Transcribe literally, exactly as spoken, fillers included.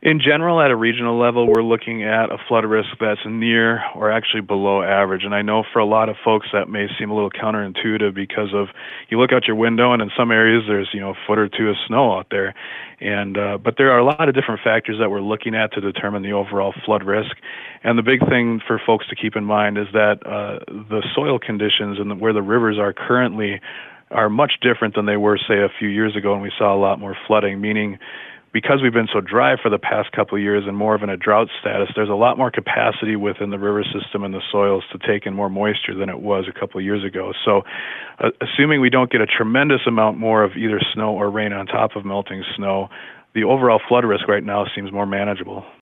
In general, at a regional level, we're looking at a flood risk that's near or actually below average. And I know for a lot of folks that may seem a little counterintuitive because of you look out your window and in some areas there's you know a foot or two of snow out there, and uh, but there are a lot of different factors that we're looking at to determine the overall flood risk. And the big thing for folks to keep in mind is that uh, the soil conditions and where the rivers are currently are much different than they were, say, a few years ago when we saw a lot more flooding, meaning because we've been so dry for the past couple of years and more of in a drought status, there's a lot more capacity within the river system and the soils to take in more moisture than it was a couple of years ago. So uh, assuming we don't get a tremendous amount more of either snow or rain on top of melting snow, the overall flood risk right now seems more manageable.